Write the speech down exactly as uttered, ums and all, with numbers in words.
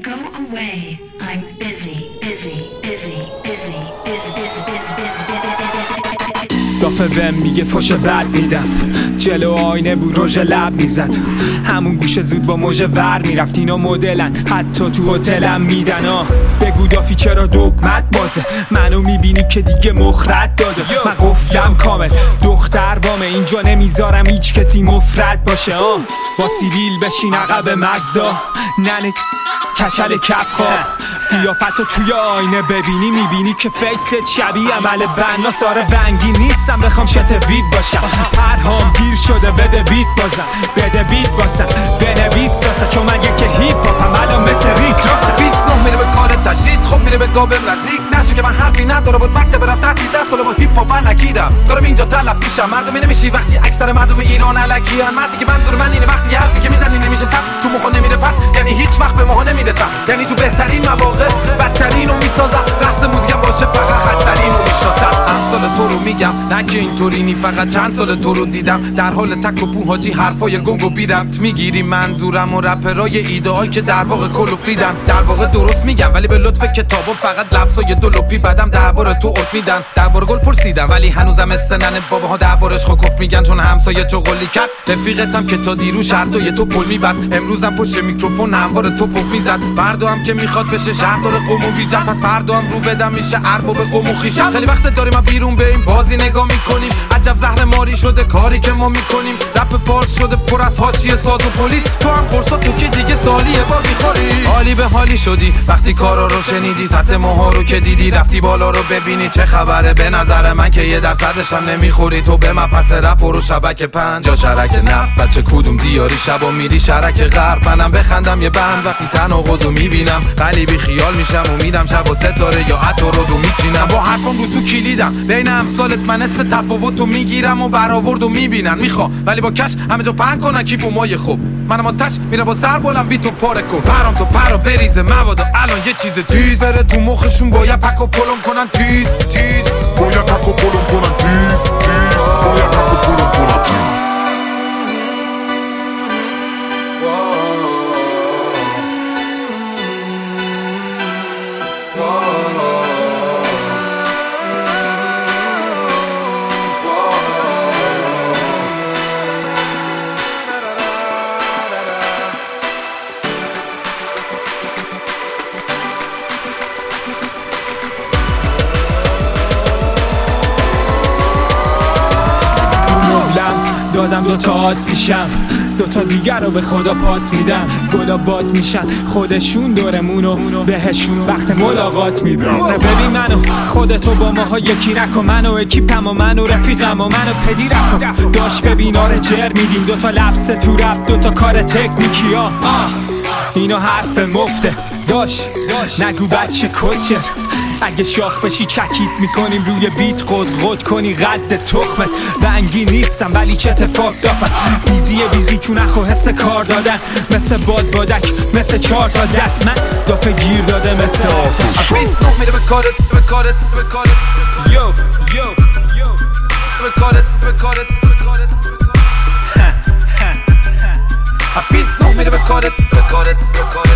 Go away. I'm busy, busy, busy, busy, busy, busy, busy, busy. دافه بهم میگه فش بد میدم، جلو آینه بود روژ لب میزد، همون گوشه زود با موژه ور میرفت. اینا مدلن حتی تو هتلم میدن. آه بگو دافی چرا دگمت بازه، منو میبینی که دیگه مخرد داده. من گفتم کامل دختر بامه، اینجا نمیذارم هیچ کسی مفرد باشه. آه با سیویل بشین عقب مزدا، ننه کچل کفخواه، قیافتو توی آینه ببینی میبینی که فیست شبیه عمل بنا. ساره بنگی نیستم بخوام شتوید باشم، پرهام گیر شده بده بیت بازم، بده بیت واسم بنویس واسه، چون من یکی هیپ هاپم الان مثل ریک راست. بیست نه میره به کار تجدید، خب میره به گابل نزدیک نشه که من حرفی نداره بود مکتب برم تحتیل ده ساله با هیپ هاپ من نگیرم دارم اینجا تلف میشم. مردمی نمیشی وقتی اکثر مردم ایران الکیان، مردی که منظور من اینه وقتی حرفی که میزنی نمیشه سم تو مخو نمیره پس، یعنی هیچ وقت به ماها نمیرسم، یعنی تو بهترین مواقع بدترینو میسازم، بحث موزیکم باشه فقط خسترینو میشناسم. امثال تو رو میگم نه که اینطوری نی، فقط چند سال تو رو دیدم در حال تک و پو حاجی حرفای گنگ و بی ربط میگیری منظورم و رپرای ایدئال که در واقع کلوفریدن. در واقع درست میگم ولی به لطف کتابو فقط لفظای دو لپی بدم درباره تو عرف میدن. درباره گل پرسیدم ولی هنوزم سنن باباها دربارش خوکف میگن، چون همسایه چغلی کرد رفیقتم که تا دیرو شرطای تو پل میبست، امروزم پشت میکروفون همواره تو پف میزد. فردا هم که میخواد بشه شهردار قم و بیجم، پس فردا هم رو بدم میشه ارباب قم و خویشم. خیلی وقت داریم ما بیرون بریم بازی نگاه میکنیم، عجب زهر ماری شده کاری که ما میکنیم. رپ فارس شده پر از حاشیه ساز و پلیس، تو هم قرصا تو که دیگه سالیه با میخوری. حالی به حالی شدی وقتی کارا رو شنیدی، سطح ماها رو که دیدی رفتی بالا رو ببینی چه خبره. به نظر من که یه درصدش هم نمیخوری تو به من، پس رپ رو شبکه پنج یا شرک نفت بچه کدوم دیاری شبا میری شرک غرب. منم بخندم یه بند وقتی تناقضو میبینم، قلیبی خیال میشم و میرم شب و ستاره یا عطر رو دو میچینم. با حرفم رو تو کلیدم بین امثالت من است تفاوتو میگیرم و برآوردو میبینن میخوا، ولی با کش همه جا پهن کنن کیف و مایه خوب. منم آتش میره با سر بلم بی تو پاره کن، پرام تو پرا بریزه مواد الان یه چیز تیز بره تو مخشون، باید پک و پلم کنن تیز تیز، باید پک و پلم کنن تیز تیز، باید پک و پلم کنن تیز. دادم دو تا آز پیشم، دو تا دیگر رو به خدا پاس میدم. گلا باز میشن خودشون دورمونو بهشون وقت ملاقات میدم. نه ببین منو خودتو با ماها یکی نکن، منو اکیپم و منو رفیقم و منو پدی رکن. داشت ببین آره جر میدیم، دو تا لفظ تو رپ دو تا کار تکنیکی ها. اینا حرف مفته داشت نگو بچه کسشه، اگه شاخ بشی چکیت میکنیم روی بیت قد قد کنی قد تخمت. بنگی نیستم ولی چه اتفاق داپن، بیزی بیزی تو نخو حس کار دادن، مثل باد بادک مثل چار تا دست. من دافه گیر داده مثل آتش. بیست نه میره به کارت به کارت به کارت یو یو یو به کارت به کارت به کارت بیست نه میره به کارت به کارت به کارت